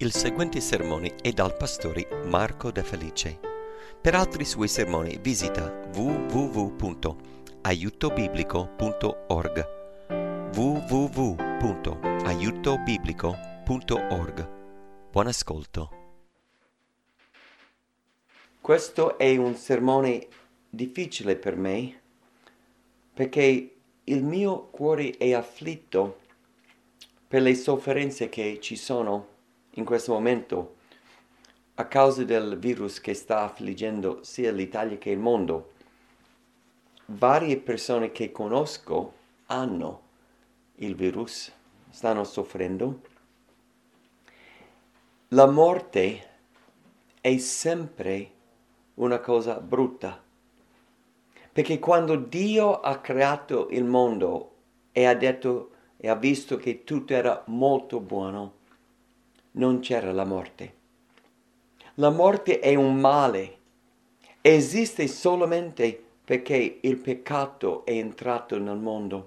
Il seguente sermone è dal pastore Marco De Felice. Per altri suoi sermoni visita www.aiutobiblico.org www.aiutobiblico.org. Buon ascolto. Questo è un sermone difficile per me perché il mio cuore è afflitto per le sofferenze che ci sono in questo momento a causa del virus che sta affliggendo sia l'Italia che il mondo. Varie persone che conosco hanno il virus, stanno soffrendo. La morte è sempre una cosa brutta, perché quando Dio ha creato il mondo e ha detto e ha visto che tutto era molto buono, non c'era la morte. La morte è un male, esiste solamente perché il peccato è entrato nel mondo.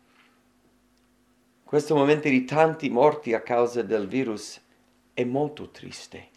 Questo momento di tanti morti a causa del virus è molto triste.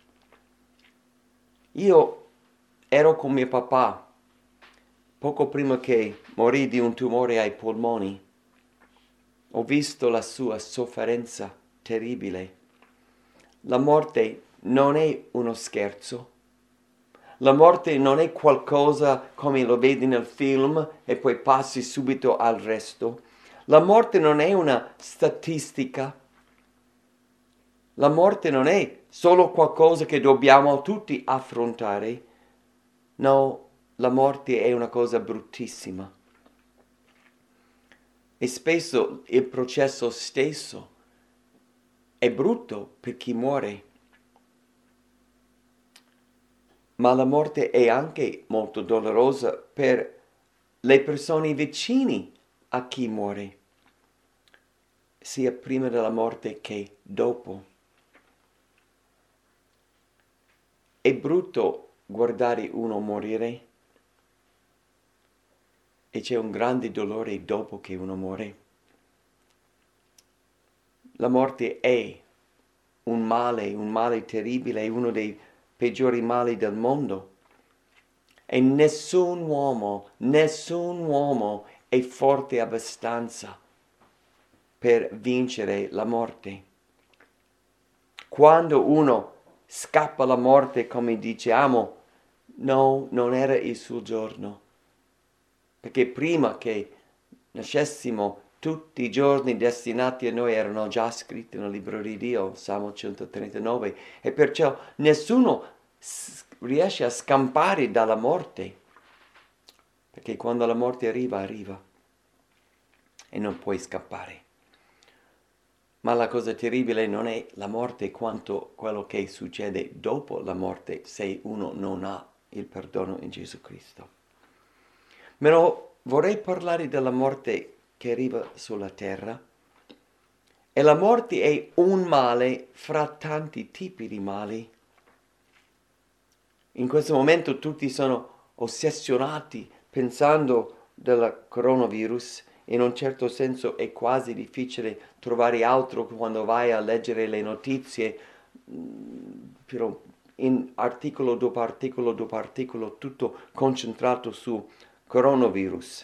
Io ero con mio papà poco prima che morì di un tumore ai polmoni. Ho visto la sua sofferenza terribile. La morte non è uno scherzo. La morte non è qualcosa come lo vedi nel film e poi passi subito al resto. La morte non è una statistica. La morte non è solo qualcosa che dobbiamo tutti affrontare. No, la morte è una cosa bruttissima. E spesso il processo stesso è brutto per chi muore. Ma la morte è anche molto dolorosa per le persone vicine a chi muore, sia prima della morte che dopo. È brutto guardare uno morire e c'è un grande dolore dopo che uno muore. La morte è un male terribile, è uno dei peggiori mali del mondo. E nessun uomo è forte abbastanza per vincere la morte. Quando uno scappa alla morte, come diciamo, no, non era il suo giorno. Perché prima che nascessimo, tutti i giorni destinati a noi erano già scritti nel libro di Dio, Salmo 139, e perciò nessuno riesce a scampare dalla morte, perché quando la morte arriva, arriva e non puoi scappare. Ma la cosa terribile non è la morte quanto quello che succede dopo la morte se uno non ha il perdono in Gesù Cristo. Però vorrei parlare della morte che arriva sulla terra. E la morte è un male fra tanti tipi di mali. In questo momento tutti sono ossessionati pensando del coronavirus. In un certo senso è quasi difficile trovare altro quando vai a leggere le notizie, però in articolo dopo articolo dopo articolo, tutto concentrato su coronavirus.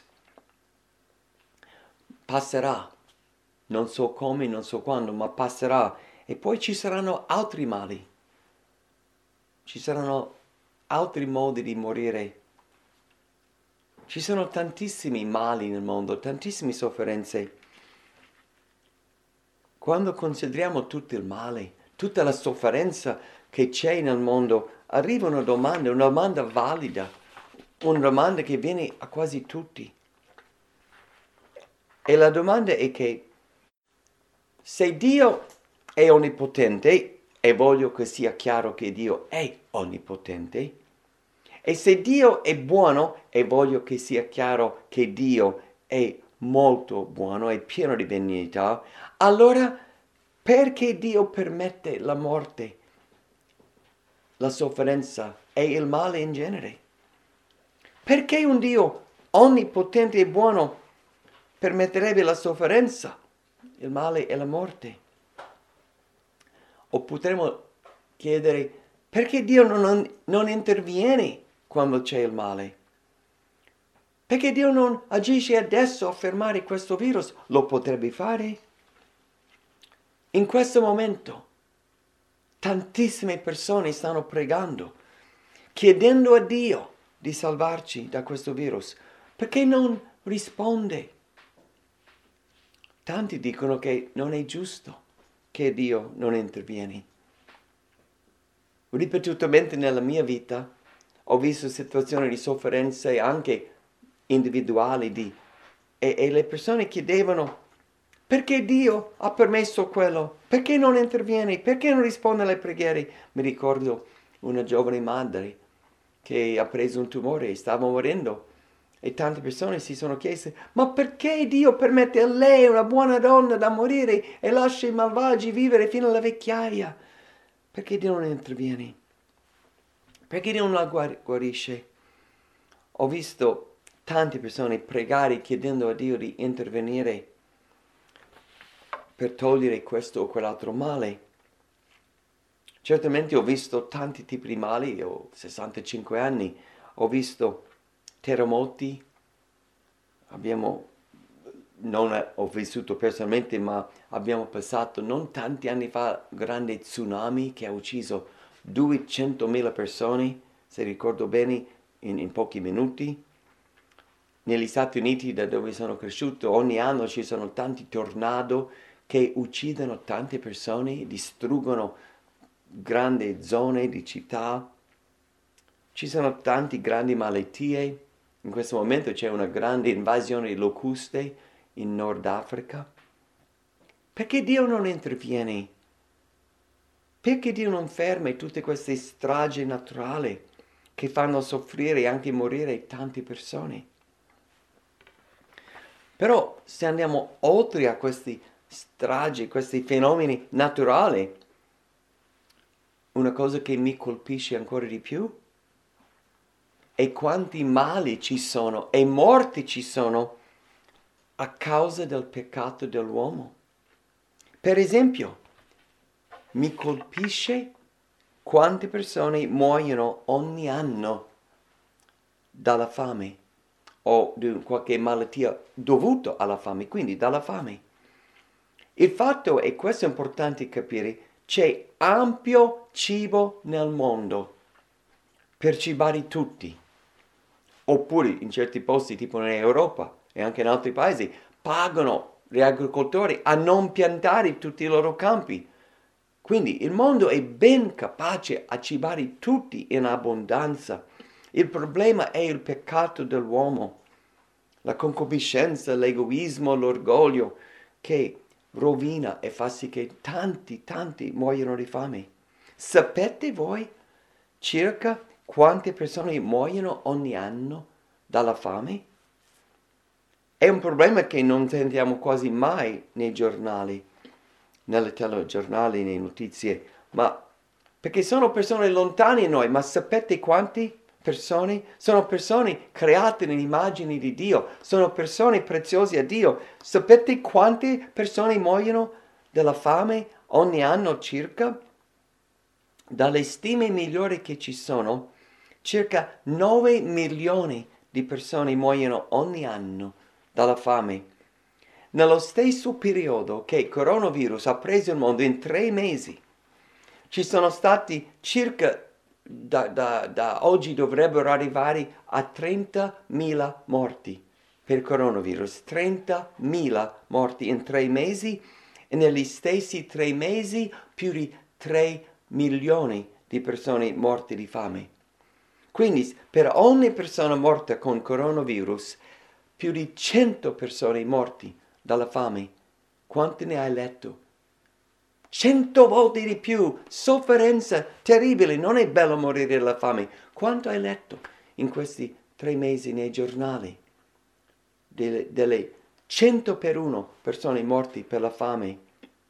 Passerà, non so come, non so quando, ma passerà e poi ci saranno altri mali. Ci saranno altri modi di morire. Ci sono tantissimi mali nel mondo, tantissime sofferenze. Quando consideriamo tutto il male, tutta la sofferenza che c'è nel mondo, arriva una domanda valida, una domanda che viene a quasi tutti. E la domanda è che se Dio è onnipotente, e voglio che sia chiaro che Dio è onnipotente, e se Dio è buono, e voglio che sia chiaro che Dio è molto buono, è pieno di benignità, allora perché Dio permette la morte, la sofferenza e il male in genere? Perché un Dio onnipotente e buono permetterebbe la sofferenza, il male e la morte? O potremmo chiedere perché Dio non interviene quando c'è il male. Perché Dio non agisce adesso a fermare questo virus? Lo potrebbe fare in questo momento. Tantissime persone stanno pregando, chiedendo a Dio di salvarci da questo virus. Perché non risponde? Tanti dicono che non è giusto che Dio non interviene. Ripetutamente nella mia vita ho visto situazioni di sofferenze anche individuali e le persone chiedevano perché Dio ha permesso quello? Perché non interviene? Perché non risponde alle preghiere? Mi ricordo una giovane madre che ha preso un tumore e stava morendo e tante persone si sono chieste ma perché Dio permette a lei, una buona donna, da morire e lascia i malvagi vivere fino alla vecchiaia? Perché Dio non interviene? Perché Dio non la guarisce? Ho visto tante persone pregare chiedendo a Dio di intervenire per togliere questo o quell'altro male. Certamente ho visto tanti tipi di mali, ho 65 anni, ho visto terremoti, non ho vissuto personalmente, ma abbiamo passato non tanti anni fa un grande tsunami che ha ucciso 200.000 persone, se ricordo bene, in pochi minuti. Negli Stati Uniti, da dove sono cresciuto, ogni anno ci sono tanti tornado che uccidono tante persone, distruggono grandi zone di città. Ci sono tante grandi malattie. In questo momento c'è una grande invasione di locuste in Nord Africa. Perché Dio non interviene? Perché Dio non ferma tutte queste stragi naturali che fanno soffrire e anche morire tante persone? Però se andiamo oltre a questi stragi, questi fenomeni naturali, una cosa che mi colpisce ancora di più è quanti mali ci sono e morti ci sono a causa del peccato dell'uomo. Per esempio, mi colpisce quante persone muoiono ogni anno dalla fame o di qualche malattia dovuta alla fame, quindi dalla fame. Il fatto, e questo è importante capire, c'è ampio cibo nel mondo per cibare tutti. Oppure in certi posti, tipo in Europa e anche in altri paesi, pagano gli agricoltori a non piantare tutti i loro campi. Quindi il mondo è ben capace a cibare tutti in abbondanza. Il problema è il peccato dell'uomo, la concupiscenza, l'egoismo, l'orgoglio che rovina e fa sì che tanti muoiono di fame. Sapete voi circa quante persone muoiono ogni anno dalla fame? È un problema che non sentiamo quasi mai nei giornali, nelle telegiornali, nelle notizie, ma perché sono persone lontane da noi, ma sapete quante persone? Sono persone create nell'immagine di Dio, sono persone preziose a Dio. Sapete quante persone muoiono della fame ogni anno circa? Dalle stime migliori che ci sono, circa 9 milioni di persone muoiono ogni anno dalla fame. Nello stesso periodo che il coronavirus ha preso il mondo in 3 mesi, ci sono stati circa, da oggi dovrebbero arrivare a 30.000 morti per coronavirus. 30.000 morti in 3 mesi e negli stessi 3 mesi più di 3 milioni di persone morte di fame. Quindi per ogni persona morta con coronavirus, più di 100 persone morti dalla fame. Quante ne hai letto? 100 volte di più, sofferenza terribile, non è bello morire dalla fame. Quanto hai letto in questi 3 mesi nei giornali? Delle 100 per 1 persone morte per la fame.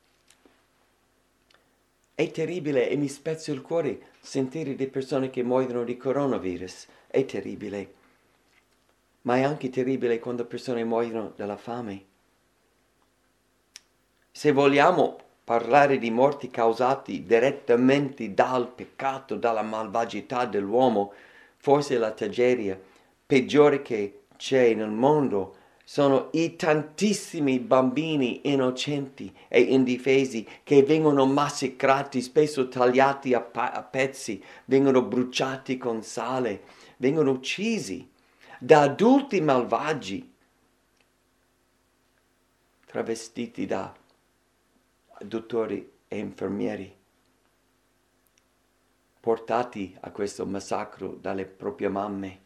È terribile e mi spezza il cuore sentire di persone che muoiono di coronavirus. È terribile. Ma è anche terribile quando persone muoiono dalla fame. Se vogliamo parlare di morti causati direttamente dal peccato, dalla malvagità dell'uomo, forse la tragedia peggiore che c'è nel mondo sono i tantissimi bambini innocenti e indifesi che vengono massacrati, spesso tagliati a pezzi, vengono bruciati con sale, vengono uccisi da adulti malvagi, travestiti da dottori e infermieri, portati a questo massacro dalle proprie mamme.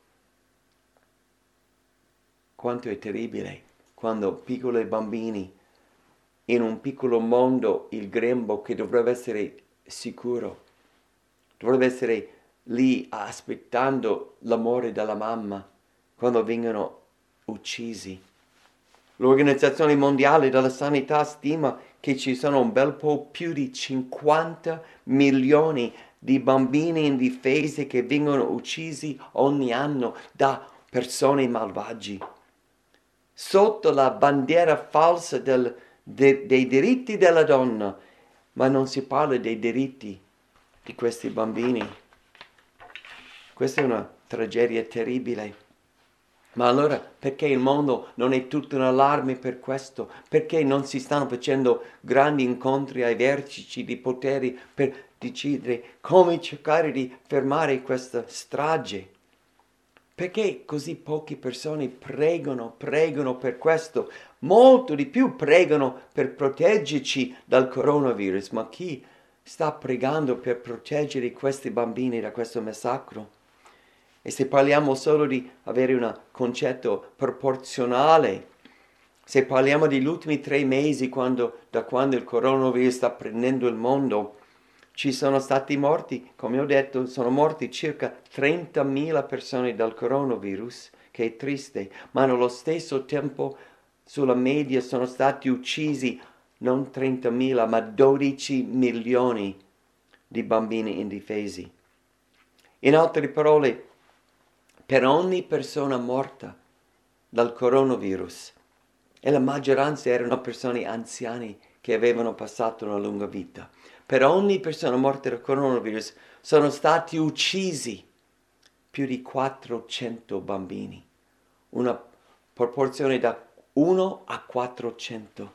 Quanto è terribile quando piccoli bambini in un piccolo mondo, il grembo che dovrebbe essere sicuro, dovrebbe essere lì aspettando l'amore della mamma, quando vengono uccisi. L'Organizzazione Mondiale della Sanità stima che ci sono un bel po' più di 50 milioni di bambini indifesi che vengono uccisi ogni anno da persone malvagi. Sotto la bandiera falsa dei diritti della donna, ma non si parla dei diritti di questi bambini. Questa è una tragedia terribile. Ma allora perché il mondo non è tutto in allarme per questo? Perché non si stanno facendo grandi incontri ai vertici di poteri per decidere come cercare di fermare questa strage? Perché così poche persone pregano per questo? Molto di più pregano per proteggerci dal coronavirus, ma chi sta pregando per proteggere questi bambini da questo massacro? E se parliamo solo di avere un concetto proporzionale, se parliamo degli ultimi 3 mesi, da quando il coronavirus sta prendendo il mondo, ci sono stati morti, come ho detto, sono morti circa 30.000 persone dal coronavirus, che è triste, ma nello stesso tempo sulla media sono stati uccisi non 30.000 ma 12 milioni di bambini indifesi. In altre parole, per ogni persona morta dal coronavirus, e la maggioranza erano persone anziane che avevano passato una lunga vita, per ogni persona morta dal coronavirus sono stati uccisi più di 400 bambini, una proporzione da 1 a 400.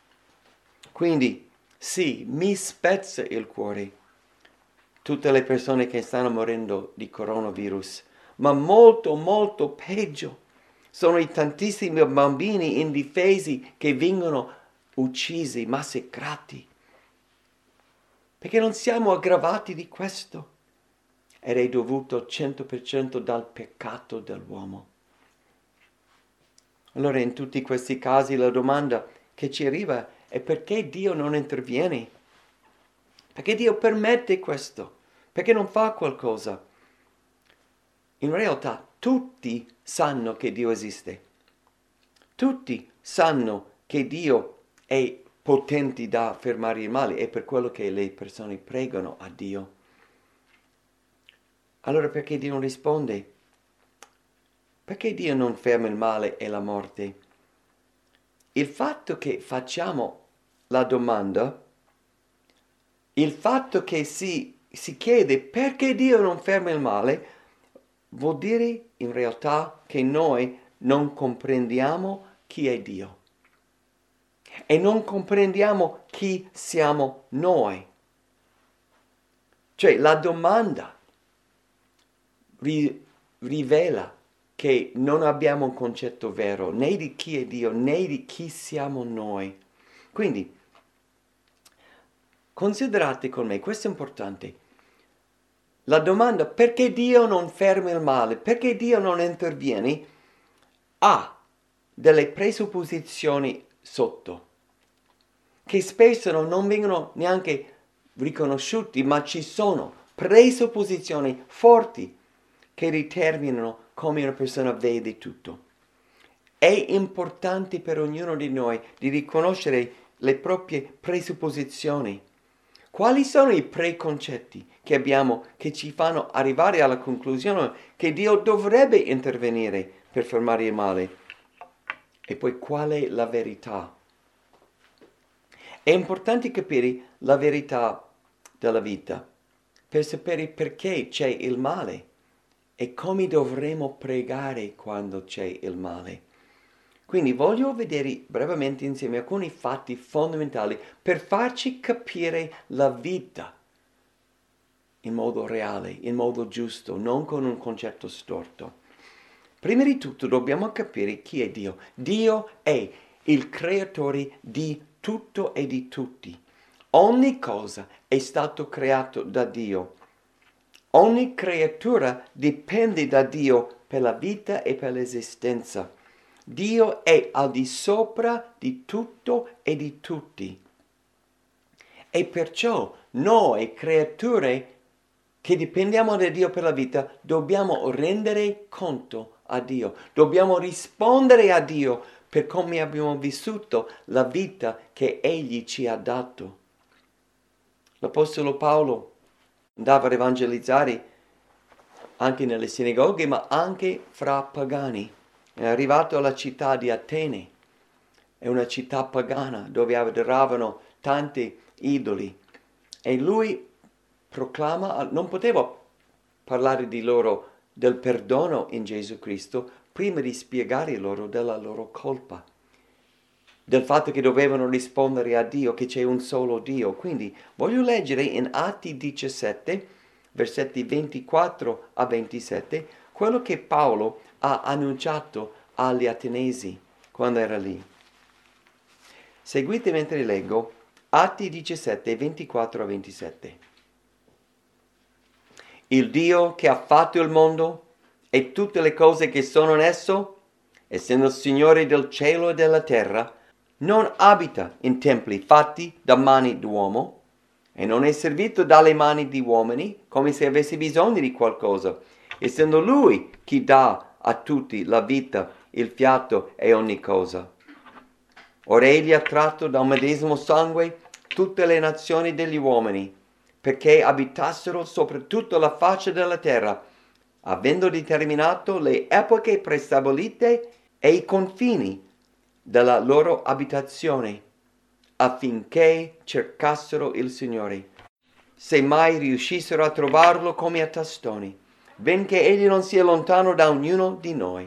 Quindi sì, mi spezza il cuore tutte le persone che stanno morendo di coronavirus, ma molto molto peggio sono i tantissimi bambini indifesi che vengono uccisi, massacrati. Perché non siamo aggravati di questo? Ed è dovuto 100% dal peccato dell'uomo. Allora in tutti questi casi la domanda che ci arriva è perché Dio non interviene? Perché Dio permette questo? Perché non fa qualcosa? In realtà tutti sanno che Dio esiste. Tutti sanno che Dio è potente da fermare il male, è per quello che le persone pregano a Dio. Allora perché Dio non risponde? Perché Dio non ferma il male e la morte? Il fatto che facciamo la domanda, il fatto che si chiede perché Dio non ferma il male, vuol dire in realtà che noi non comprendiamo chi è Dio e non comprendiamo chi siamo noi. Cioè la domanda rivela che non abbiamo un concetto vero né di chi è Dio né di chi siamo noi. Quindi considerate con me, questo è importante, la domanda perché Dio non ferma il male, perché Dio non interviene, ha delle presupposizioni sotto, che spesso non vengono neanche riconosciuti, ma ci sono presupposizioni forti che determinano come una persona vede tutto. È importante per ognuno di noi di riconoscere le proprie presupposizioni. Quali sono i preconcetti che abbiamo che ci fanno arrivare alla conclusione che Dio dovrebbe intervenire per fermare il male? E poi qual è la verità? È importante capire la verità della vita per sapere perché c'è il male e come dovremo pregare quando c'è il male. Quindi voglio vedere brevemente insieme alcuni fatti fondamentali per farci capire la vita in modo reale, in modo giusto, non con un concetto storto. Prima di tutto dobbiamo capire chi è Dio. Dio è il creatore di tutto e di tutti. Ogni cosa è stato creato da Dio. Ogni creatura dipende da Dio per la vita e per l'esistenza. Dio è al di sopra di tutto e di tutti. E perciò noi, creature che dipendiamo da Dio per la vita, dobbiamo rendere conto a Dio. Dobbiamo rispondere a Dio per come abbiamo vissuto la vita che Egli ci ha dato. L'Apostolo Paolo andava ad evangelizzare anche nelle sinagoghe, ma anche fra pagani. È arrivato alla città di Atene, è una città pagana dove adoravano tanti idoli, e lui proclama, non poteva parlare di loro del perdono in Gesù Cristo prima di spiegare loro della loro colpa, del fatto che dovevano rispondere a Dio, che c'è un solo Dio. Quindi voglio leggere in Atti 17, versetti 24 a 27, quello che Paolo ha annunciato agli Atenesi quando era lì. Seguite mentre leggo Atti 17, 24 a 27. Il Dio che ha fatto il mondo e tutte le cose che sono in esso, essendo il Signore del cielo e della terra, non abita in templi fatti da mani d'uomo e non è servito dalle mani di uomini come se avesse bisogno di qualcosa, essendo Lui chi dà a tutti la vita, il fiato e ogni cosa. Ora Egli ha tratto dal medesimo sangue tutte le nazioni degli uomini, perché abitassero sopra tutta la faccia della terra, avendo determinato le epoche prestabilite e i confini della loro abitazione, affinché cercassero il Signore, se mai riuscissero a trovarlo come a tastoni, benché Egli non sia lontano da ognuno di noi.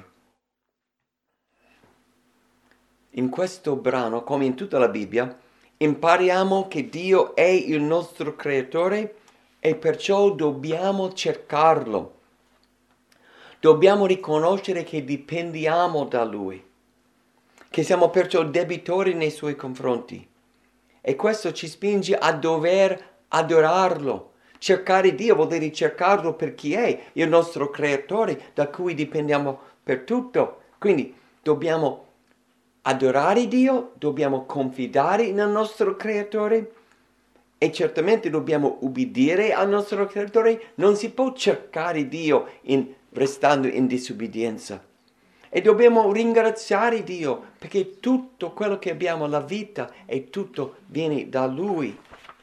In questo brano, come in tutta la Bibbia, impariamo che Dio è il nostro creatore e perciò dobbiamo cercarlo. Dobbiamo riconoscere che dipendiamo da Lui, che siamo perciò debitori nei Suoi confronti. E questo ci spinge a dover adorarlo. Cercare Dio vuol dire cercarlo per chi è, il nostro creatore, da cui dipendiamo per tutto. Quindi dobbiamo adorare Dio, dobbiamo confidare nel nostro creatore e certamente dobbiamo ubbidire al nostro creatore. Non si può cercare Dio restando in disobbedienza. E dobbiamo ringraziare Dio perché tutto quello che abbiamo, la vita e tutto viene da Lui.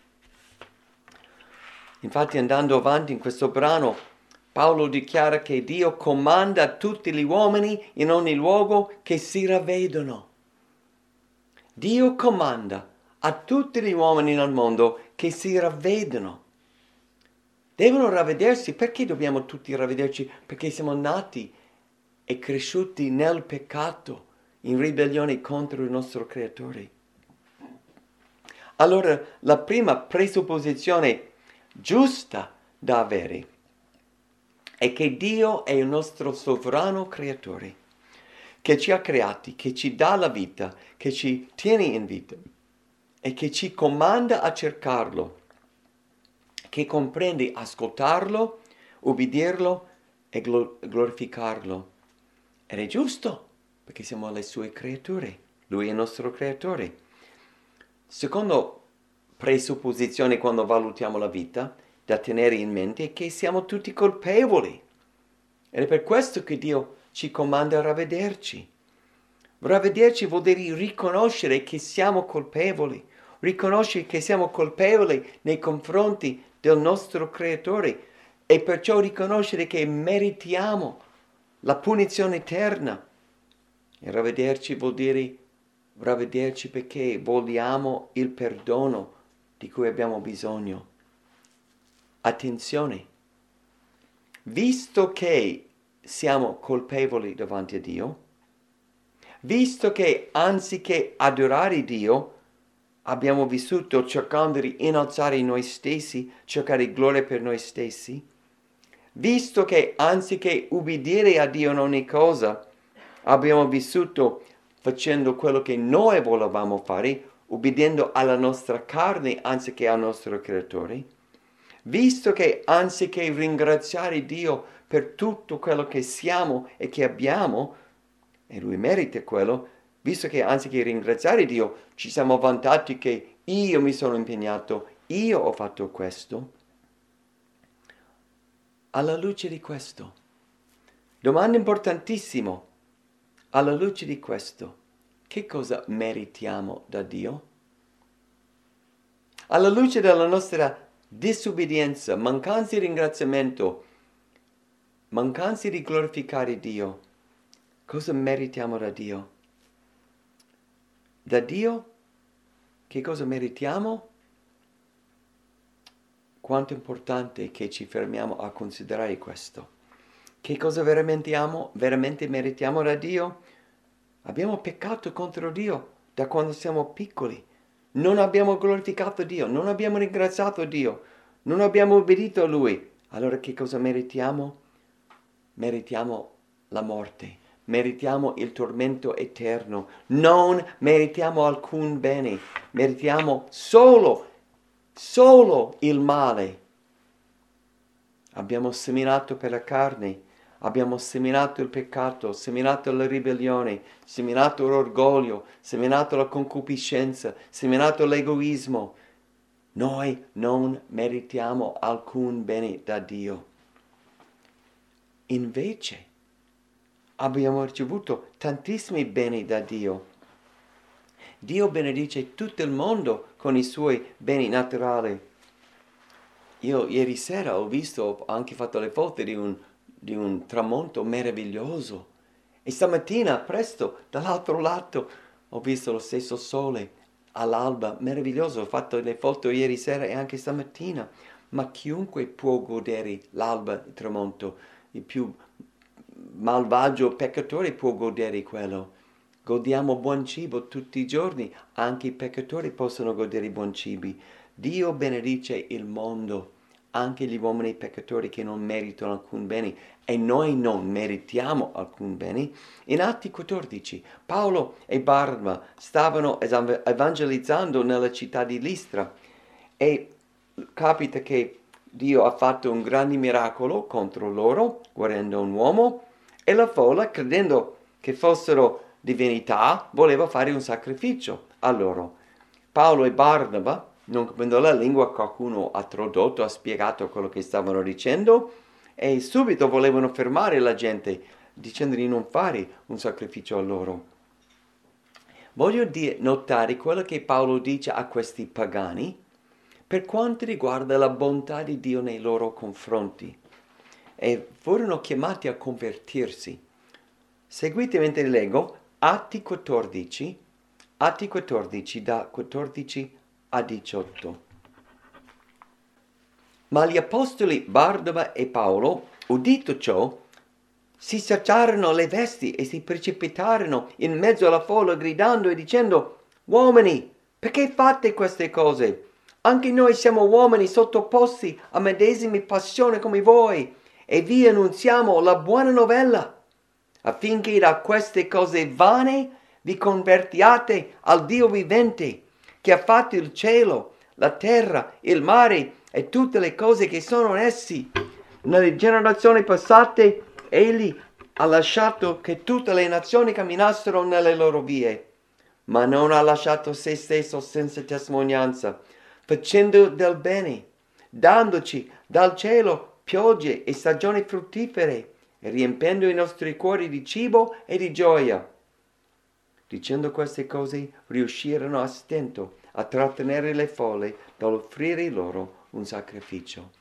Infatti, andando avanti in questo brano, Paolo dichiara che Dio comanda a tutti gli uomini in ogni luogo che si ravvedono. Dio comanda a tutti gli uomini nel mondo che si ravvedono. Devono ravvedersi. Perché dobbiamo tutti ravvederci? Perché siamo nati e cresciuti nel peccato, in ribellione contro il nostro Creatore. Allora, la prima presupposizione giusta da avere è che Dio è il nostro sovrano Creatore, che ci ha creati, che ci dà la vita, che ci tiene in vita e che ci comanda a cercarlo, che comprende ascoltarlo, ubbidirlo e glorificarlo. Ed è giusto, perché siamo le sue creature. Lui è il nostro creatore. Secondo presupposizione quando valutiamo la vita, da tenere in mente è che siamo tutti colpevoli. Ed è per questo che Dio ci comanda a ravvederci. Ravvederci vuol dire riconoscere che siamo colpevoli, riconoscere che siamo colpevoli nei confronti del nostro creatore e perciò riconoscere che meritiamo la punizione eterna. E ravvederci vuol dire ravvederci perché vogliamo il perdono di cui abbiamo bisogno. Attenzione, visto che siamo colpevoli davanti a Dio, visto che anziché adorare Dio, abbiamo vissuto cercando di innalzare noi stessi, cercare gloria per noi stessi, visto che anziché ubbidire a Dio in ogni cosa, abbiamo vissuto facendo quello che noi volevamo fare, ubbidendo alla nostra carne anziché al nostro Creatore, visto che anziché ringraziare Dio per tutto quello che siamo e che abbiamo, e Lui merita quello, visto che anziché ringraziare Dio ci siamo vantati che io mi sono impegnato, io ho fatto questo, alla luce di questo, domanda importantissima, alla luce di questo, che cosa meritiamo da Dio? Alla luce della nostra disobbedienza, mancanza di ringraziamento, mancanza di glorificare Dio, cosa meritiamo da Dio? Da Dio che cosa meritiamo? Quanto è importante che ci fermiamo a considerare questo. Che cosa veramente meritiamo da Dio? Abbiamo peccato contro Dio da quando siamo piccoli. Non abbiamo glorificato Dio, non abbiamo ringraziato Dio, non abbiamo obbedito a Lui. Allora che cosa meritiamo? Meritiamo la morte, meritiamo il tormento eterno, non meritiamo alcun bene, meritiamo solo il male. Abbiamo seminato per la carne, abbiamo seminato il peccato, seminato la ribellione, seminato l'orgoglio, seminato la concupiscenza, seminato l'egoismo. Noi non meritiamo alcun bene da Dio. Invece abbiamo ricevuto tantissimi beni da Dio. Dio benedice tutto il mondo con i suoi beni naturali. Io ieri sera ho anche fatto le foto di un tramonto meraviglioso. E stamattina presto dall'altro lato ho visto lo stesso sole all'alba, meraviglioso. Ho fatto le foto ieri sera e anche stamattina. Ma chiunque può godere l'alba, il tramonto, il più malvagio peccatore può godere quello. Godiamo buon cibo tutti i giorni, anche i peccatori possono godere buon cibi. Dio benedice il mondo, anche gli uomini peccatori che non meritano alcun bene, e noi non meritiamo alcun bene. In Atti 14, Paolo e Barnaba stavano evangelizzando nella città di Listra e capita che Dio ha fatto un grande miracolo contro loro, guarendo un uomo, e la folla, credendo che fossero divinità, voleva fare un sacrificio a loro. Paolo e Barnaba, non capendo la lingua, qualcuno ha tradotto, ha spiegato quello che stavano dicendo e subito volevano fermare la gente dicendo di non fare un sacrificio a loro. Voglio notare quello che Paolo dice a questi pagani per quanto riguarda la bontà di Dio nei loro confronti, e furono chiamati a convertirsi. Seguite mentre leggo Atti 14 da 14 a 18. Ma gli apostoli Barnaba e Paolo, udito ciò, si sacciarono le vesti e si precipitarono in mezzo alla folla gridando e dicendo: «Uomini, perché fate queste cose? Anche noi siamo uomini sottoposti a medesime passioni come voi, e vi annunziamo la buona novella, affinché da queste cose vane vi convertiate al Dio vivente, che ha fatto il cielo, la terra, il mare e tutte le cose che sono in essi. Nelle generazioni passate egli ha lasciato che tutte le nazioni camminassero nelle loro vie, ma non ha lasciato se stesso senza testimonianza, facendo del bene, dandoci dal cielo piogge e stagioni fruttifere, e riempendo i nostri cuori di cibo e di gioia». Dicendo queste cose, riuscirono a stento a trattenere le folle dall'offrire loro un sacrificio.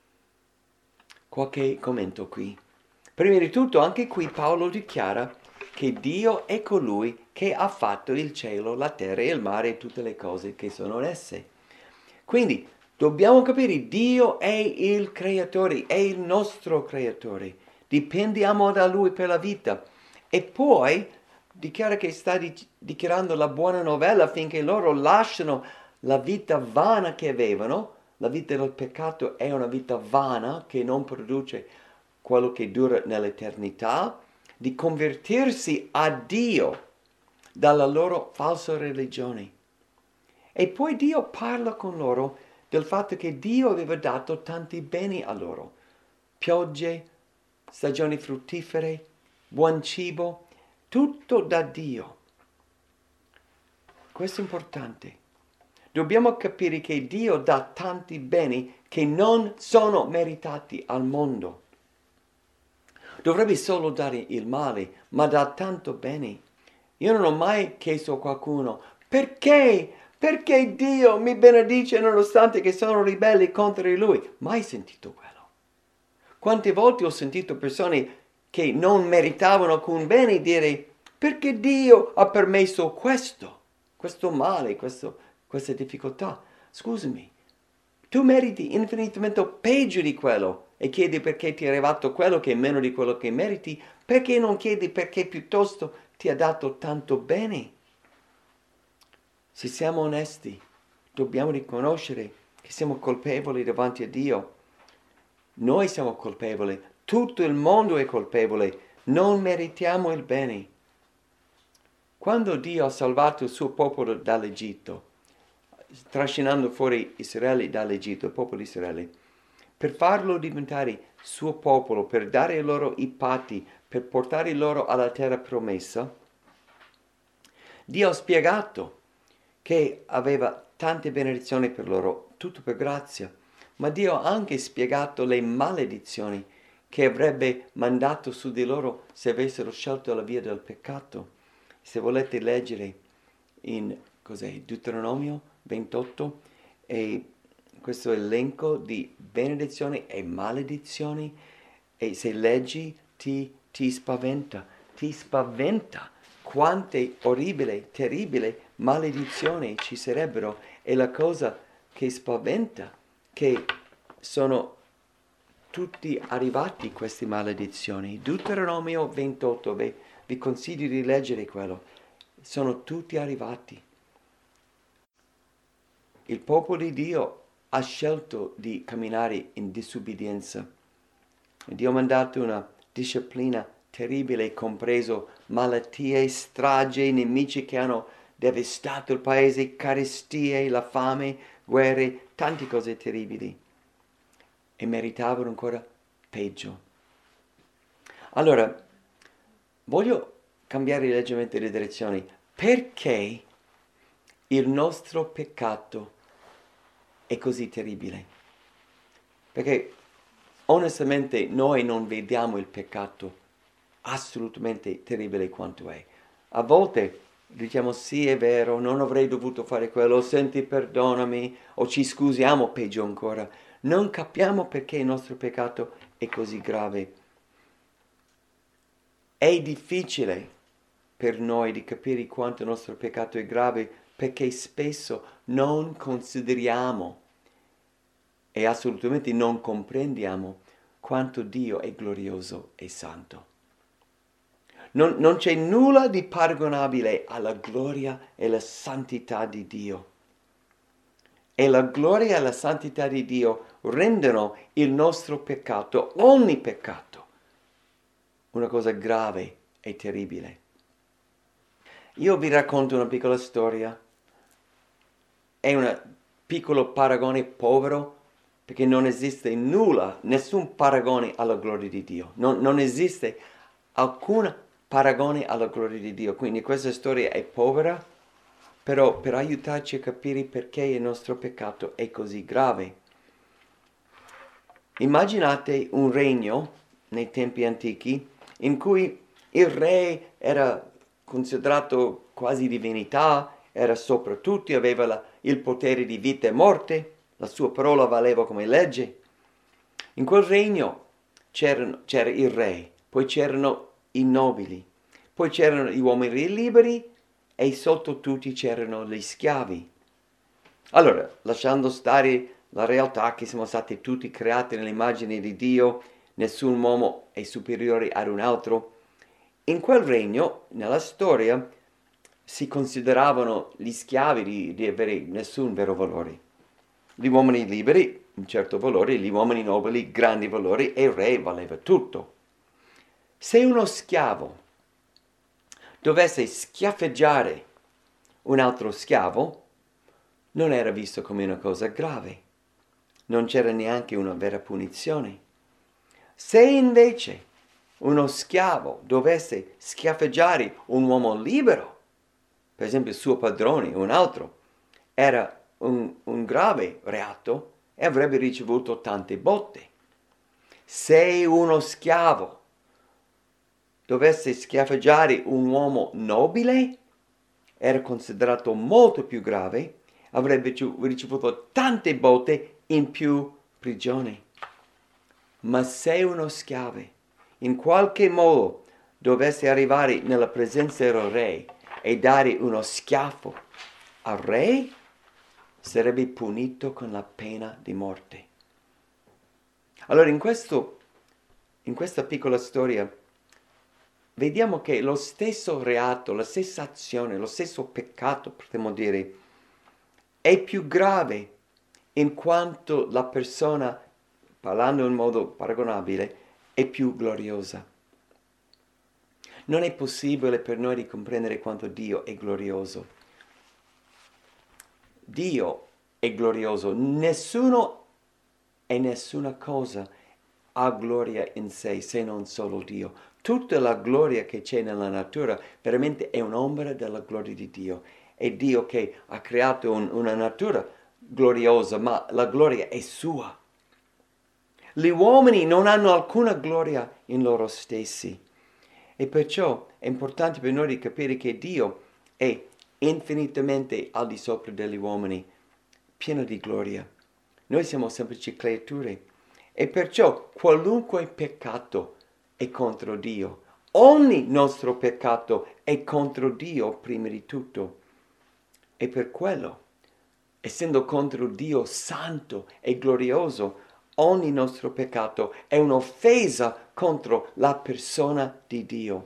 Qualche commento qui. Prima di tutto, anche qui Paolo dichiara che Dio è colui che ha fatto il cielo, la terra e il mare e tutte le cose che sono in esse. Quindi dobbiamo capire, Dio è il creatore, è il nostro creatore. Dipendiamo da Lui per la vita. E poi dichiara che sta dichiarando la buona novella affinché loro lasciano la vita vana che avevano. La vita del peccato è una vita vana che non produce quello che dura nell'eternità, di convertirsi a Dio dalla loro falsa religione. E poi Dio parla con loro del fatto che Dio aveva dato tanti beni a loro, piogge, stagioni fruttifere, buon cibo, tutto da Dio. Questo è importante. Dobbiamo capire che Dio dà tanti beni che non sono meritati al mondo. Dovrebbe solo dare il male, ma dà tanto bene. Io non ho mai chiesto a qualcuno, perché? Perché Dio mi benedice nonostante che sono ribelli contro di Lui? Mai sentito quello. Quante volte ho sentito persone che non meritavano alcun bene dire, perché Dio ha permesso questo male, questa difficoltà? Scusami, tu meriti infinitamente peggio di quello e chiedi perché ti è arrivato quello che è meno di quello che meriti, perché non chiedi perché piuttosto ti ha dato tanto bene? Se siamo onesti, dobbiamo riconoscere che siamo colpevoli davanti a Dio. Noi siamo colpevoli, tutto il mondo è colpevole, non meritiamo il bene. Quando Dio ha salvato il suo popolo dall'Egitto, trascinando fuori Israele dall'Egitto, il popolo di Israele, per farlo diventare suo popolo, per dare loro i patti, per portare loro alla terra promessa, Dio ha spiegato che aveva tante benedizioni per loro, tutto per grazia, ma Dio ha anche spiegato le maledizioni che avrebbe mandato su di loro se avessero scelto la via del peccato. Se volete leggere in Deuteronomio 28, e questo elenco di benedizioni e maledizioni, e se leggi ti spaventa quante orribili, terribili maledizioni ci sarebbero. E la cosa che spaventa che sono tutti arrivati queste maledizioni. Deuteronomio 28, vi consiglio di leggere quello. Sono tutti arrivati. Il popolo di Dio ha scelto di camminare in disubbidienza. Dio ha mandato una disciplina terribile, compreso malattie, stragi, nemici che hanno devastato il paese, carestie, la fame, guerre, tante cose terribili. E meritavano ancora peggio. Allora, voglio cambiare leggermente le direzioni. Perché il nostro peccato è così terribile? Perché onestamente noi non vediamo il peccato assolutamente terribile quanto è. A volte diciamo sì, è vero, non avrei dovuto fare quello, senti, perdonami, o ci scusiamo, peggio ancora. Non capiamo perché il nostro peccato è così grave. È difficile per noi di capire quanto il nostro peccato è grave perché spesso non consideriamo e assolutamente non comprendiamo quanto Dio è glorioso e santo. Non c'è nulla di paragonabile alla gloria e alla santità di Dio. E la gloria e la santità di Dio rendono il nostro peccato, ogni peccato, una cosa grave e terribile. Io vi racconto una piccola storia. È un piccolo paragone povero, perché non esiste nulla, nessun paragone alla gloria di Dio. Non esiste alcun paragone alla gloria di Dio. Quindi questa storia è povera, però per aiutarci a capire perché il nostro peccato è così grave. Immaginate un regno nei tempi antichi in cui il re era considerato quasi divinità, era sopra tutti, aveva il potere di vita e morte, la sua parola valeva come legge. In quel regno c'era il re, poi c'erano i nobili, poi c'erano gli uomini liberi e sotto tutti c'erano gli schiavi. Allora, lasciando stare la realtà che siamo stati tutti creati nell'immagine di Dio, nessun uomo è superiore ad un altro, in quel regno, nella storia, si consideravano gli schiavi di avere nessun vero valore. Gli uomini liberi, un certo valore, gli uomini nobili, grandi valori, e il re valeva tutto. Se uno schiavo dovesse schiaffeggiare un altro schiavo, non era visto come una cosa grave. Non c'era neanche una vera punizione. Se invece uno schiavo dovesse schiaffeggiare un uomo libero, per esempio il suo padrone o un altro, era un grave reato e avrebbe ricevuto tante botte. Se uno schiavo dovesse schiaffeggiare un uomo nobile, era considerato molto più grave, avrebbe ricevuto tante botte in più prigione. Ma se uno schiavo in qualche modo dovesse arrivare nella presenza del re e dare uno schiaffo al re, sarebbe punito con la pena di morte. Allora in questa piccola storia vediamo che lo stesso reato, la stessa azione, lo stesso peccato, potremmo dire, è più grave in quanto la persona, parlando in modo paragonabile, è più gloriosa. Non è possibile per noi di comprendere quanto Dio è glorioso. Dio è glorioso. Nessuno e nessuna cosa ha gloria in sé se non solo Dio. Tutta la gloria che c'è nella natura veramente è un'ombra della gloria di Dio. È Dio che ha creato una natura gloriosa, ma la gloria è sua. Gli uomini non hanno alcuna gloria in loro stessi. E perciò è importante per noi capire che Dio è infinitamente al di sopra degli uomini, pieno di gloria. Noi siamo semplici creature e perciò qualunque peccato è contro Dio. Ogni nostro peccato è contro Dio prima di tutto. E per quello, essendo contro Dio santo e glorioso, ogni nostro peccato è un'offesa contro la persona di Dio.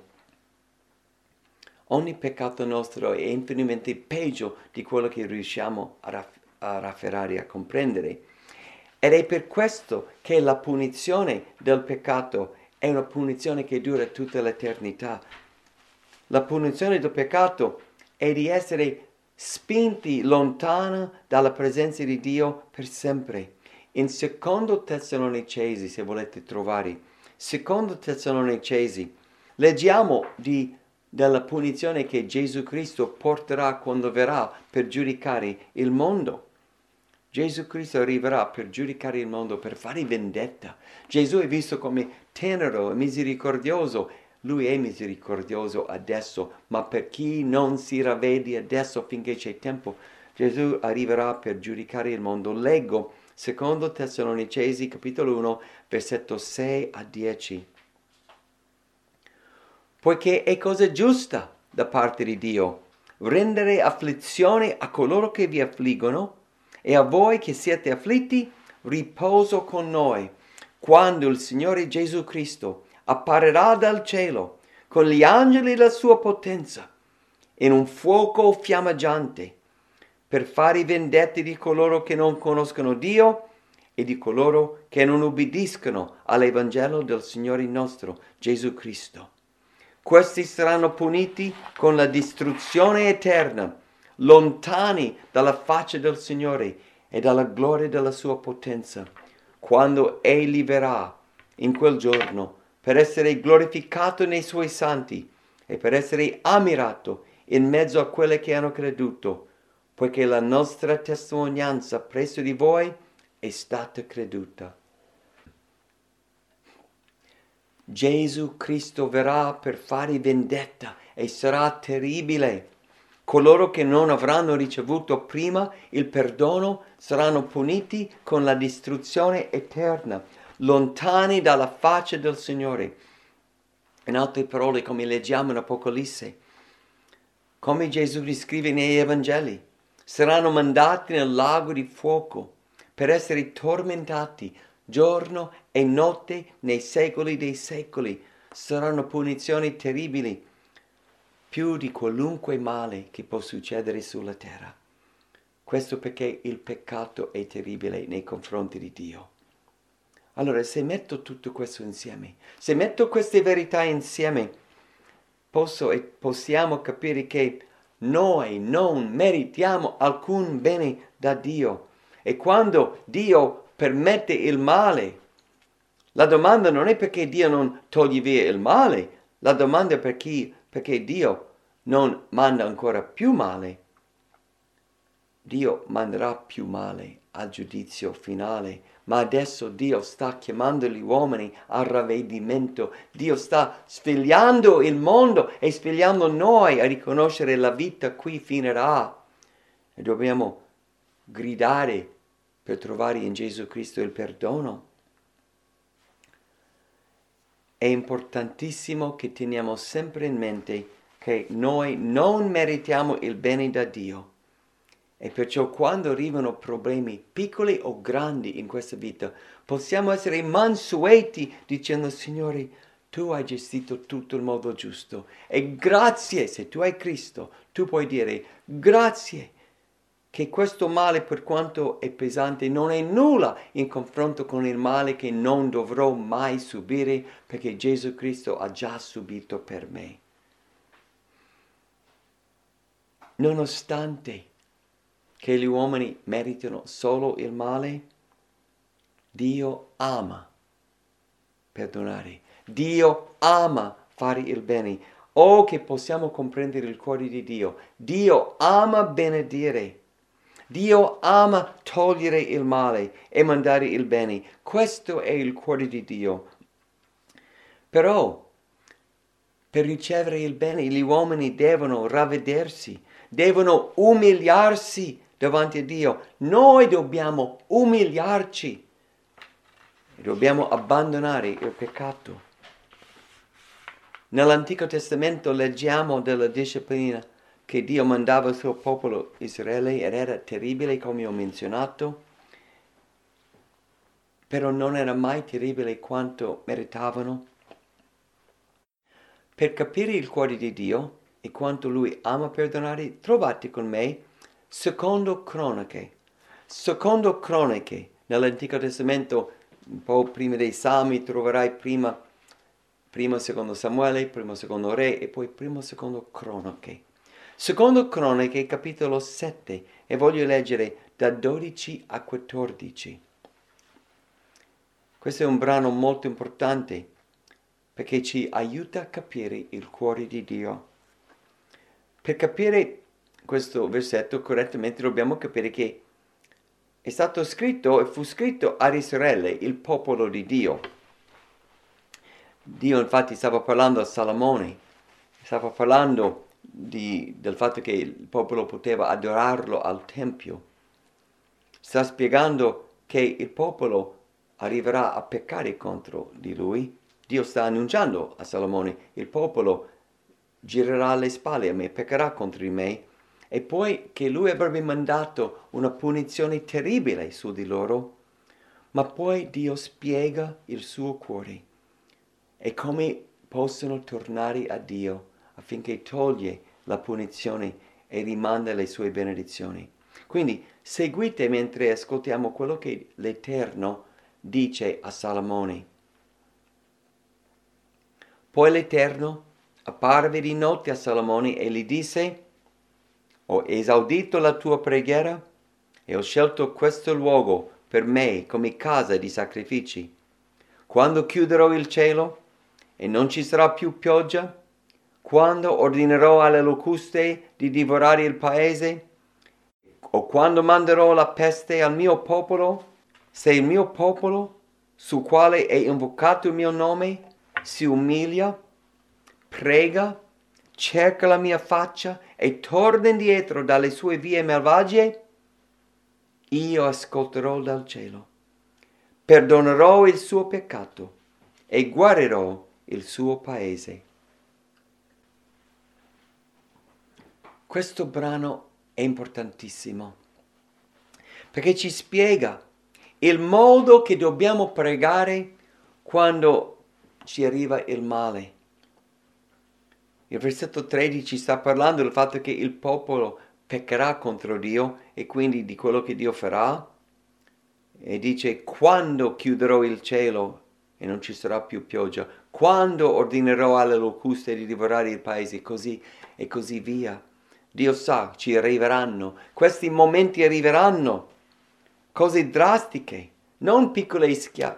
Ogni peccato nostro è infinitamente peggio di quello che riusciamo a rafferrare, a comprendere. Ed è per questo che la punizione del peccato è una punizione che dura tutta l'eternità. La punizione del peccato è di essere spinti lontano dalla presenza di Dio per sempre. In secondo Tessalonicesi, se volete trovare, secondo Tessalonicesi, leggiamo della punizione che Gesù Cristo porterà quando verrà per giudicare il mondo. Gesù Cristo arriverà per giudicare il mondo, per fare vendetta. Gesù è visto come tenero e misericordioso. Lui è misericordioso adesso, ma per chi non si ravvede adesso finché c'è tempo, Gesù arriverà per giudicare il mondo. Leggo secondo Tessalonicesi capitolo 1, versetto 6 a 10. Poiché è cosa giusta da parte di Dio rendere afflizione a coloro che vi affliggono e a voi che siete afflitti riposo con noi, quando il Signore Gesù Cristo apparirà dal cielo con gli angeli della sua potenza in un fuoco fiammeggiante per fare vendette di coloro che non conoscono Dio e di coloro che non ubbidiscono all'Evangelo del Signore nostro Gesù Cristo. Questi saranno puniti con la distruzione eterna, lontani dalla faccia del Signore e dalla gloria della sua potenza, quando Egli verrà in quel giorno per essere glorificato nei suoi santi e per essere ammirato in mezzo a quelle che hanno creduto, poiché la nostra testimonianza presso di voi è stata creduta. Gesù Cristo verrà per fare vendetta e sarà terribile. Coloro che non avranno ricevuto prima il perdono saranno puniti con la distruzione eterna, lontani dalla faccia del Signore. In altre parole, come leggiamo in Apocalisse, come Gesù descrive negli Evangeli, saranno mandati nel lago di fuoco per essere tormentati giorno e notte nei secoli dei secoli. Saranno punizioni terribili, più di qualunque male che può succedere sulla terra. Questo perché il peccato è terribile nei confronti di Dio. Allora, se metto tutto questo insieme, se metto queste verità insieme, possiamo capire che noi non meritiamo alcun bene da Dio. E quando Dio permette il male, la domanda non è perché Dio non toglie via il male, la domanda è perché Dio non manda ancora più male. Dio manderà più male al giudizio finale, ma adesso Dio sta chiamando gli uomini al ravvedimento. Dio sta svegliando il mondo e svegliando noi a riconoscere la vita qui finirà. E dobbiamo gridare per trovare in Gesù Cristo il perdono. È importantissimo che teniamo sempre in mente che noi non meritiamo il bene da Dio. E perciò quando arrivano problemi piccoli o grandi in questa vita, possiamo essere mansueti dicendo: Signore, tu hai gestito tutto in modo giusto. E grazie, se tu hai Cristo, tu puoi dire grazie che questo male, per quanto è pesante, non è nulla in confronto con il male che non dovrò mai subire, perché Gesù Cristo ha già subito per me. Nonostante che gli uomini meritano solo il male, Dio ama perdonare. Dio ama fare il bene. Oh, che possiamo comprendere il cuore di Dio. Dio ama benedire. Dio ama togliere il male e mandare il bene. Questo è il cuore di Dio. Però, per ricevere il bene, gli uomini devono ravvedersi, devono umiliarsi davanti a Dio. Noi dobbiamo umiliarci. Dobbiamo abbandonare il peccato. Nell'Antico Testamento leggiamo della disciplina che Dio mandava al suo popolo Israele ed era terribile, come ho menzionato, però non era mai terribile quanto meritavano. Per capire il cuore di Dio e quanto Lui ama perdonare, trovate con me Secondo Cronache. Secondo Cronache, nell'Antico Testamento, un po' prima dei Salmi, troverai prima secondo Samuele, primo secondo Re e poi primo secondo Cronache. Secondo Cronache, capitolo 7, e voglio leggere da 12 a 14. Questo è un brano molto importante perché ci aiuta a capire il cuore di Dio. Per capire questo versetto correttamente dobbiamo capire che è stato scritto e fu scritto ad Israele, il popolo di Dio. Dio infatti stava parlando a Salomone, stava parlando del fatto che il popolo poteva adorarlo al Tempio. Sta spiegando che il popolo arriverà a peccare contro di lui. Dio sta annunciando a Salomone: il popolo girerà le spalle a me, peccherà contro di me, e poi che lui avrebbe mandato una punizione terribile su di loro. Ma poi Dio spiega il suo cuore e come possono tornare a Dio affinché toglie la punizione e rimanda le sue benedizioni. Quindi seguite mentre ascoltiamo quello che l'Eterno dice a Salomone. Poi l'Eterno apparve di notte a Salomone e gli disse: ho esaudito la tua preghiera e ho scelto questo luogo per me come casa di sacrifici. Quando chiuderò il cielo e non ci sarà più pioggia, quando ordinerò alle locuste di divorare il paese, o quando manderò la peste al mio popolo, se il mio popolo, sul quale è invocato il mio nome, si umilia, prega, cerca la mia faccia e torna indietro dalle sue vie malvagie, io ascolterò dal cielo, perdonerò il suo peccato e guarirò il suo paese. Questo brano è importantissimo perché ci spiega il modo che dobbiamo pregare quando ci arriva il male. Il versetto 13 sta parlando del fatto che il popolo peccherà contro Dio e quindi di quello che Dio farà. E dice: quando chiuderò il cielo e non ci sarà più pioggia, quando ordinerò alle locuste di divorare il paese, così e così via. Dio sa, ci arriveranno, questi momenti arriveranno, cose drastiche, non piccole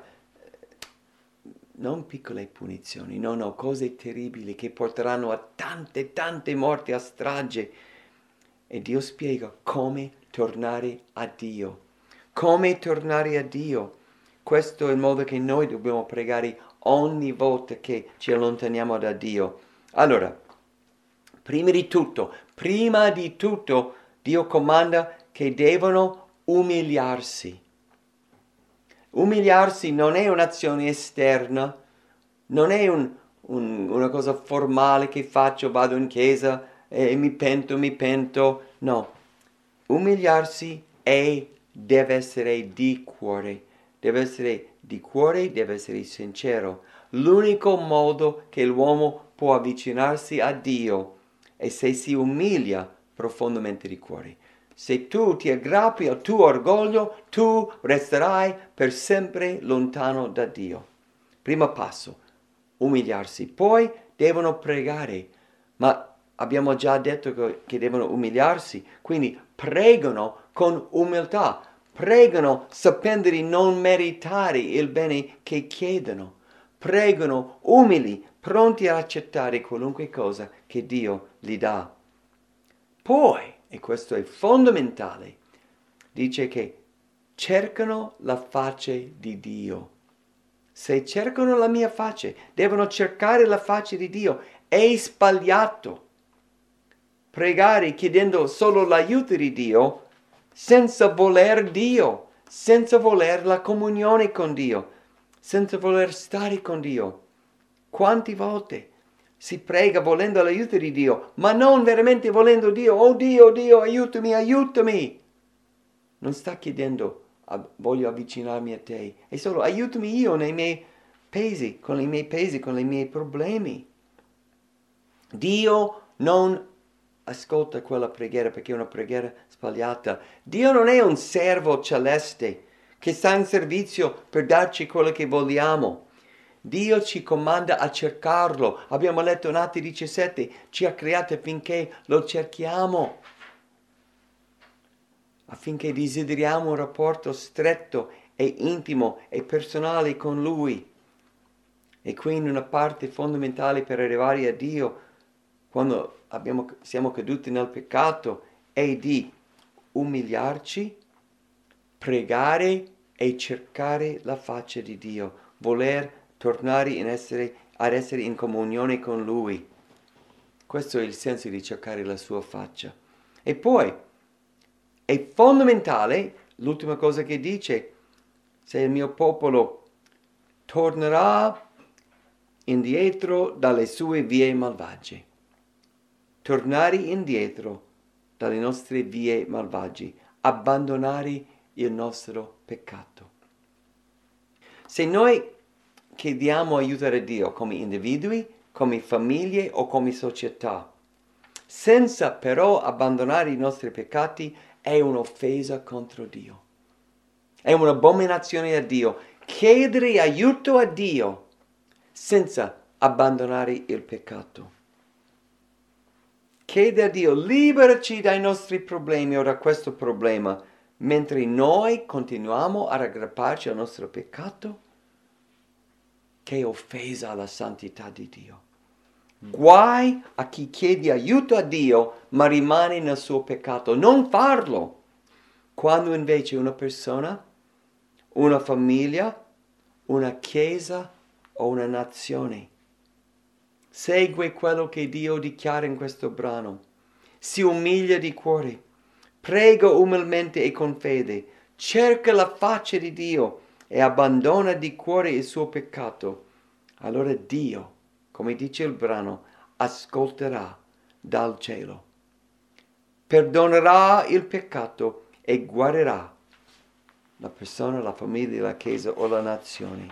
non piccole punizioni, no, cose terribili che porteranno a tante morti, a strage. E Dio spiega come tornare a Dio. Come tornare a Dio. Questo è il modo che noi dobbiamo pregare ogni volta che ci allontaniamo da Dio. Allora, prima di tutto, Dio comanda che devono umiliarsi. Umiliarsi non è un'azione esterna, non è una cosa formale che faccio, vado in chiesa e mi pento. No, umiliarsi deve essere di cuore, deve essere sincero. L'unico modo che l'uomo può avvicinarsi a Dio è se si umilia profondamente di cuore. Se tu ti aggrappi al tuo orgoglio, tu resterai per sempre lontano da Dio. Primo passo, umiliarsi. Poi devono pregare, ma abbiamo già detto che devono umiliarsi, quindi pregano con umiltà, pregano sapendo di non meritare il bene che chiedono, pregano umili, pronti ad accettare qualunque cosa che Dio gli dà. Poi, e questo è fondamentale, dice che cercano la faccia di Dio. Se cercano la mia faccia, devono cercare la faccia di Dio. È sbagliato pregare chiedendo solo l'aiuto di Dio senza voler Dio, senza voler la comunione con Dio, senza voler stare con Dio. Quante volte si prega volendo l'aiuto di Dio, ma non veramente volendo Dio. Oh Dio, aiutami. Non sta chiedendo: voglio avvicinarmi a te. È solo: aiutami io nei miei pesi, con i miei problemi. Dio non ascolta quella preghiera perché è una preghiera sbagliata. Dio non è un servo celeste che sta in servizio per darci quello che vogliamo. Dio ci comanda a cercarlo. Abbiamo letto in Atti 17, ci ha creati affinché lo cerchiamo, affinché desideriamo un rapporto stretto e intimo e personale con Lui. E quindi una parte fondamentale per arrivare a Dio, quando siamo caduti nel peccato, è di umiliarci, pregare e cercare la faccia di Dio, voler tornare ad essere in comunione con Lui. Questo è il senso di cercare la sua faccia. E poi è fondamentale, l'ultima cosa che dice: se il mio popolo tornerà indietro dalle sue vie malvagie. Tornare indietro dalle nostre vie malvagie, abbandonare il nostro peccato. Se noi chiediamo aiuto a Dio come individui, come famiglie o come società, senza però abbandonare i nostri peccati, è un'offesa contro Dio. È un'abominazione a Dio. Chiedere aiuto a Dio senza abbandonare il peccato. Chiede a Dio: liberaci dai nostri problemi o da questo problema, mentre noi continuiamo ad aggrapparci al nostro peccato. Che offesa alla santità di Dio. Guai a chi chiede aiuto a Dio ma rimane nel suo peccato. Non farlo. Quando invece una persona, una famiglia, una chiesa o una nazione segue quello che Dio dichiara in questo brano, si umilia di cuore, prega umilmente e con fede, cerca la faccia di Dio e abbandona di cuore il suo peccato, allora Dio come dice il brano, ascolterà dal cielo, perdonerà il peccato e guarirà la persona, la famiglia, la Chiesa o la nazione.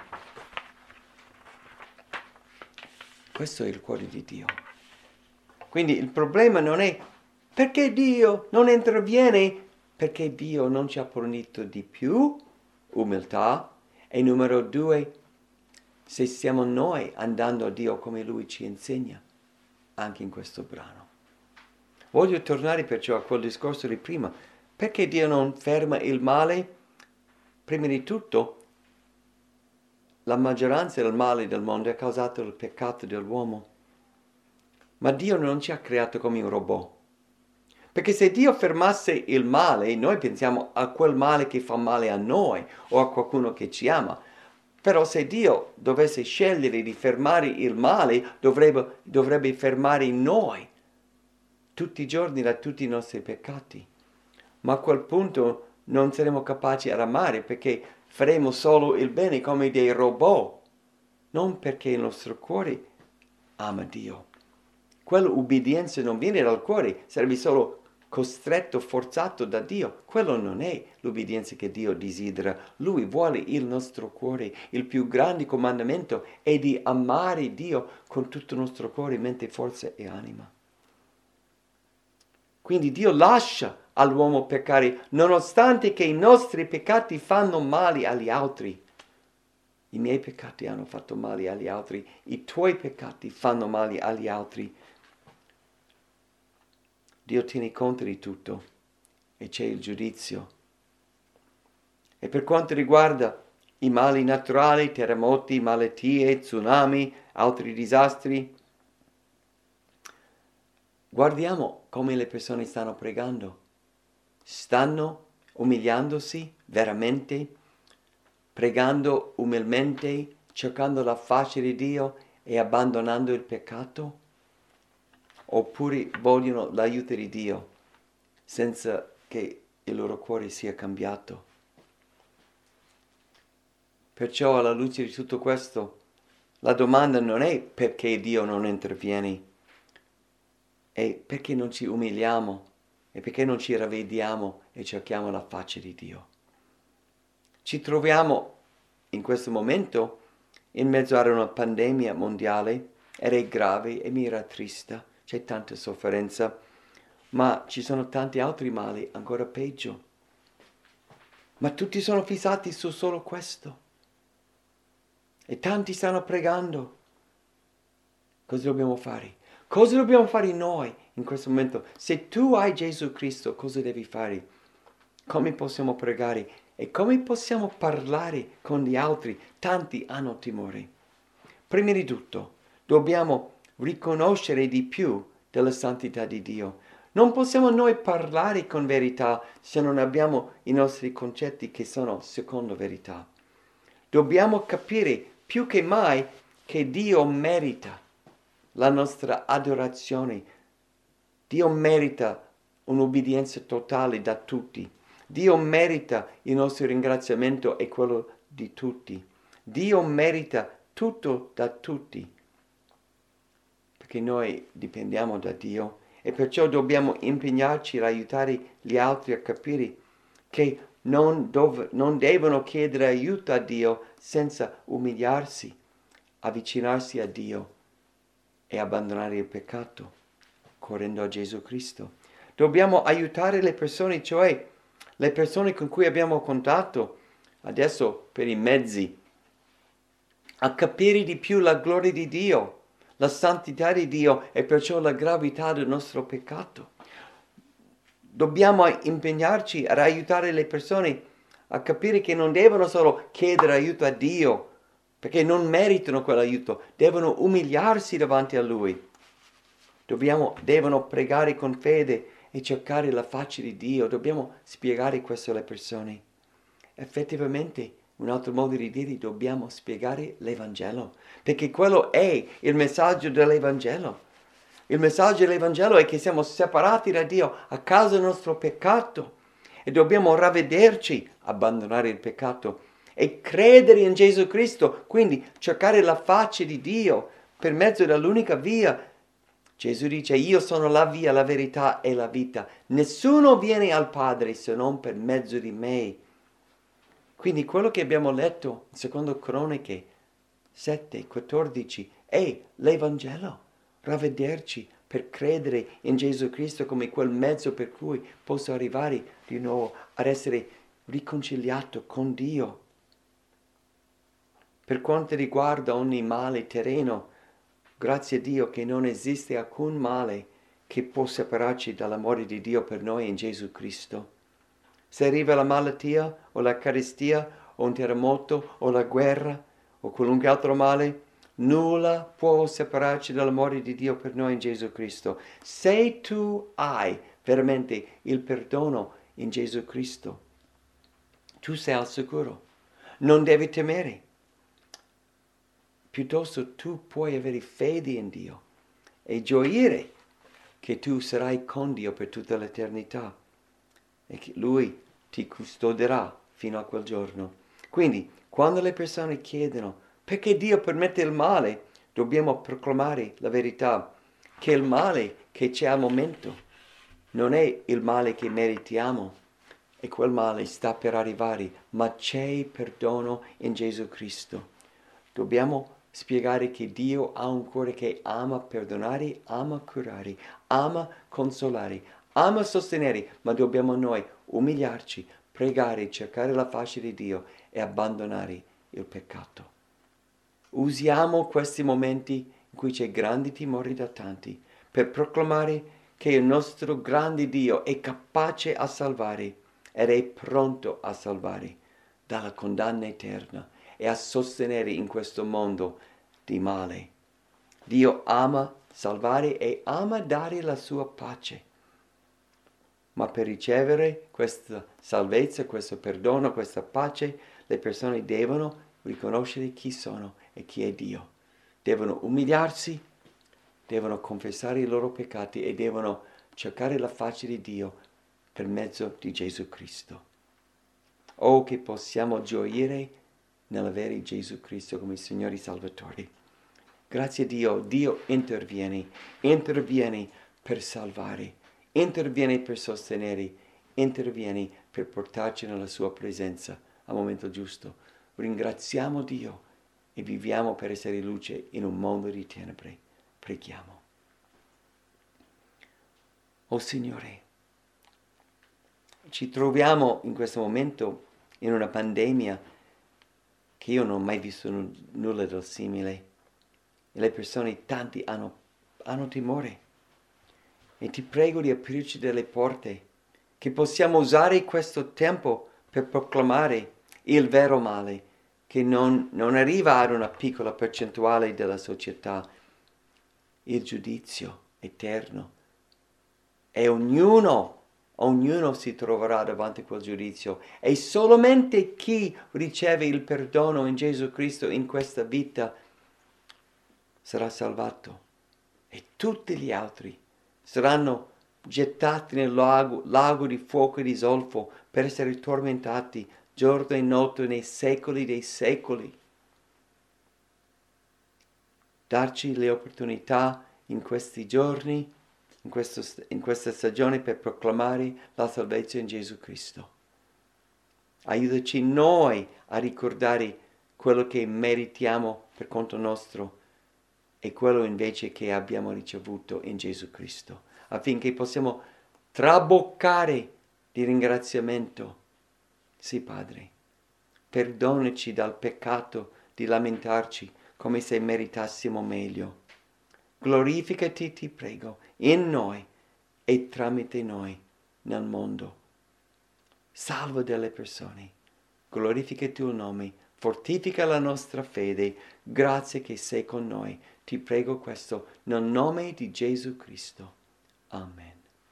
Questo è il cuore di Dio. Quindi il problema non è perché Dio non interviene, perché Dio non ci ha fornito di più umiltà, e numero 2, se siamo noi andando a Dio come Lui ci insegna, anche in questo brano. Voglio tornare perciò a quel discorso di prima. Perché Dio non ferma il male? Prima di tutto, la maggioranza del male del mondo è causato dal peccato dell'uomo. Ma Dio non ci ha creato come un robot. Perché se Dio fermasse il male, noi pensiamo a quel male che fa male a noi o a qualcuno che ci ama. Però se Dio dovesse scegliere di fermare il male, dovrebbe fermare noi tutti i giorni da tutti i nostri peccati. Ma a quel punto non saremo capaci ad amare perché faremo solo il bene come dei robot, non perché il nostro cuore ama Dio. Quell'ubbidienza non viene dal cuore, sarebbe solo costretto, forzato da Dio. Quello non è l'ubbidienza che Dio desidera. Lui vuole il nostro cuore. Il più grande comandamento è di amare Dio con tutto il nostro cuore, mente, forza e anima. Quindi Dio lascia all'uomo peccare, nonostante che i nostri peccati fanno male agli altri. I miei peccati hanno fatto male agli altri, i tuoi peccati fanno male agli altri. Dio tiene conto di tutto e c'è il giudizio. E per quanto riguarda i mali naturali, terremoti, malattie, tsunami, altri disastri, guardiamo come le persone stanno pregando. Stanno umiliandosi veramente, pregando umilmente, cercando la faccia di Dio e abbandonando il peccato? Oppure vogliono l'aiuto di Dio senza che il loro cuore sia cambiato? Perciò alla luce di tutto questo, la domanda non è perché Dio non interviene, è perché non ci umiliamo e perché non ci ravvediamo e cerchiamo la faccia di Dio. Ci troviamo in questo momento in mezzo a una pandemia mondiale ed è grave e mi era trista, c'è tanta sofferenza, ma ci sono tanti altri mali ancora peggio. Ma tutti sono fissati su solo questo. E tanti stanno pregando. Cosa dobbiamo fare? Cosa dobbiamo fare noi in questo momento? Se tu hai Gesù Cristo, cosa devi fare? Come possiamo pregare? E come possiamo parlare con gli altri? Tanti hanno timore. Prima di tutto, dobbiamo riconoscere di più della santità di Dio. Non possiamo noi parlare con verità se non abbiamo i nostri concetti che sono secondo verità. Dobbiamo capire più che mai che Dio merita la nostra adorazione. Dio merita un'obbedienza totale da tutti. Dio merita il nostro ringraziamento e quello di tutti. Dio merita tutto da tutti. Perché noi dipendiamo da Dio e perciò dobbiamo impegnarci ad aiutare gli altri a capire che non devono chiedere aiuto a Dio senza umiliarsi, avvicinarsi a Dio e abbandonare il peccato, correndo a Gesù Cristo. Dobbiamo aiutare le persone, cioè le persone con cui abbiamo contatto, adesso per i mezzi, a capire di più la gloria di Dio, la santità di Dio e perciò la gravità del nostro peccato. Dobbiamo impegnarci ad aiutare le persone a capire che non devono solo chiedere aiuto a Dio, perché non meritano quell'aiuto, devono umiliarsi davanti a Lui. Devono pregare con fede e cercare la faccia di Dio. Dobbiamo spiegare questo alle persone. Effettivamente, un altro modo di dire, dobbiamo spiegare l'Evangelo, perché quello è il messaggio dell'Evangelo. Il messaggio dell'Evangelo è che siamo separati da Dio a causa del nostro peccato e dobbiamo ravvederci, abbandonare il peccato e credere in Gesù Cristo, quindi cercare la faccia di Dio per mezzo dell'unica via. Gesù dice: io sono la via, la verità e la vita. Nessuno viene al Padre se non per mezzo di me. Quindi quello che abbiamo letto in Secondo Croniche 7:14 è l'Evangelo. Ravvederci per credere in Gesù Cristo come quel mezzo per cui posso arrivare di nuovo ad essere riconciliato con Dio. Per quanto riguarda ogni male terreno, grazie a Dio che non esiste alcun male che può separarci dall'amore di Dio per noi in Gesù Cristo. Se arriva la malattia o la carestia o un terremoto o la guerra o qualunque altro male, nulla può separarci dall'amore di Dio per noi in Gesù Cristo. Se tu hai veramente il perdono in Gesù Cristo, tu sei al sicuro, non devi temere. Piuttosto tu puoi avere fede in Dio e gioire che tu sarai con Dio per tutta l'eternità e che Lui ti custoderà fino a quel giorno. Quindi, quando le persone chiedono perché Dio permette il male, dobbiamo proclamare la verità, che il male che c'è al momento non è il male che meritiamo, e quel male sta per arrivare, ma c'è perdono in Gesù Cristo. Dobbiamo spiegare che Dio ha un cuore che ama perdonare, ama curare, ama consolare, ama sostenere, ma dobbiamo noi umiliarci, pregare, cercare la faccia di Dio e abbandonare il peccato. Usiamo questi momenti in cui c'è grande timore da tanti per proclamare che il nostro grande Dio è capace a salvare ed è pronto a salvare dalla condanna eterna e a sostenere in questo mondo di male. Dio ama salvare e ama dare la sua pace. Ma per ricevere questa salvezza, questo perdono, questa pace, le persone devono riconoscere chi sono e chi è Dio. Devono umiliarsi, devono confessare i loro peccati e devono cercare la faccia di Dio per mezzo di Gesù Cristo. Oh, che possiamo gioire nell'avere Gesù Cristo come Signore e Salvatore. Grazie a Dio, Dio interviene per salvare, interviene per sostenere, interviene per portarci nella sua presenza al momento giusto. Ringraziamo Dio e viviamo per essere luce in un mondo di tenebre. Preghiamo. Oh Signore, ci troviamo in questo momento in una pandemia che io non ho mai visto nulla del simile. E le persone, tanti, hanno timore. E ti prego di aprirci delle porte, che possiamo usare questo tempo per proclamare il vero male, che non arriva ad una piccola percentuale della società, il giudizio eterno. E ognuno si troverà davanti a quel giudizio. E solamente chi riceve il perdono in Gesù Cristo in questa vita sarà salvato. E tutti gli altri saranno gettati nel lago di fuoco e di zolfo per essere tormentati giorno e notte nei secoli dei secoli. Darci le opportunità in questi giorni, in questa stagione per proclamare la salvezza in Gesù Cristo. Aiutaci noi a ricordare quello che meritiamo per conto nostro e quello invece che abbiamo ricevuto in Gesù Cristo, affinché possiamo traboccare di ringraziamento. Sì, Padre, perdonaci dal peccato di lamentarci come se meritassimo meglio. Glorificati, ti prego, in noi e tramite noi nel mondo. Salva delle persone, glorifica tu il nome, fortifica la nostra fede, grazie che sei con noi. Ti prego questo nel nome di Gesù Cristo. Amen.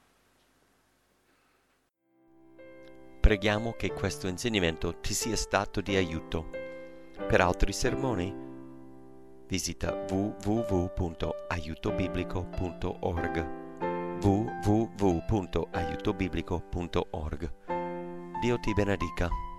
Preghiamo che questo insegnamento ti sia stato di aiuto. Per altri sermoni visita www.aiutobiblico.org www.aiutobiblico.org. Dio ti benedica.